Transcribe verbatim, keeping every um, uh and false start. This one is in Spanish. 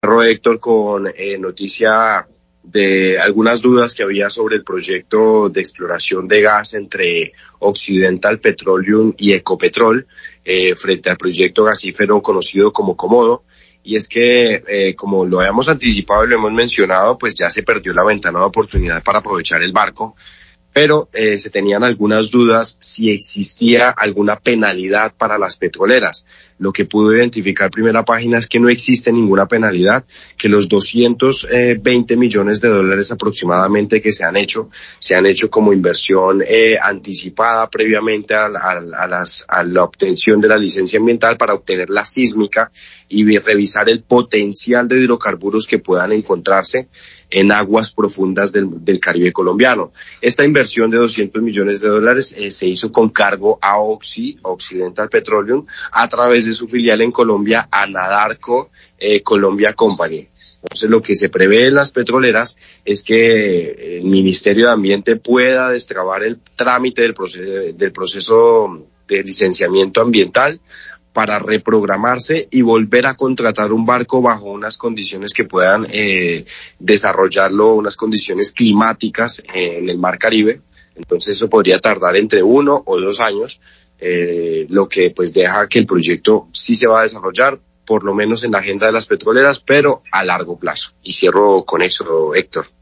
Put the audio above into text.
Cerró Héctor con eh, noticia de algunas dudas que había sobre el proyecto de exploración de gas entre Occidental Petroleum y Ecopetrol eh, frente al proyecto gasífero conocido como Comodo. Y es que, eh, como lo habíamos anticipado y lo hemos mencionado, pues ya se perdió la ventana de oportunidad para aprovechar el barco, pero eh, se tenían algunas dudas si existía alguna penalidad para las petroleras. Lo que pudo identificar Primera Página es que no existe ninguna penalidad, que los doscientos veinte millones de dólares aproximadamente que se han hecho, se han hecho como inversión eh, anticipada previamente a, a, a, las, a la obtención de la licencia ambiental para obtener la sísmica y revisar el potencial de hidrocarburos que puedan encontrarse en aguas profundas del, del Caribe colombiano. Esta inversión de doscientos millones de dólares eh, se hizo con cargo a Oxy, Occidental Petroleum, a través de su filial en Colombia, Anadarko eh, Colombia Company. Entonces, lo que se prevé en las petroleras es que el Ministerio de Ambiente pueda destrabar el trámite del proceso, del proceso de licenciamiento ambiental para reprogramarse y volver a contratar un barco bajo unas condiciones que puedan eh, desarrollarlo, unas condiciones climáticas eh, en el Mar Caribe. Entonces eso podría tardar entre uno o dos años, eh, lo que pues deja que el proyecto sí se va a desarrollar, por lo menos en la agenda de las petroleras, pero a largo plazo. Y cierro con eso, Héctor.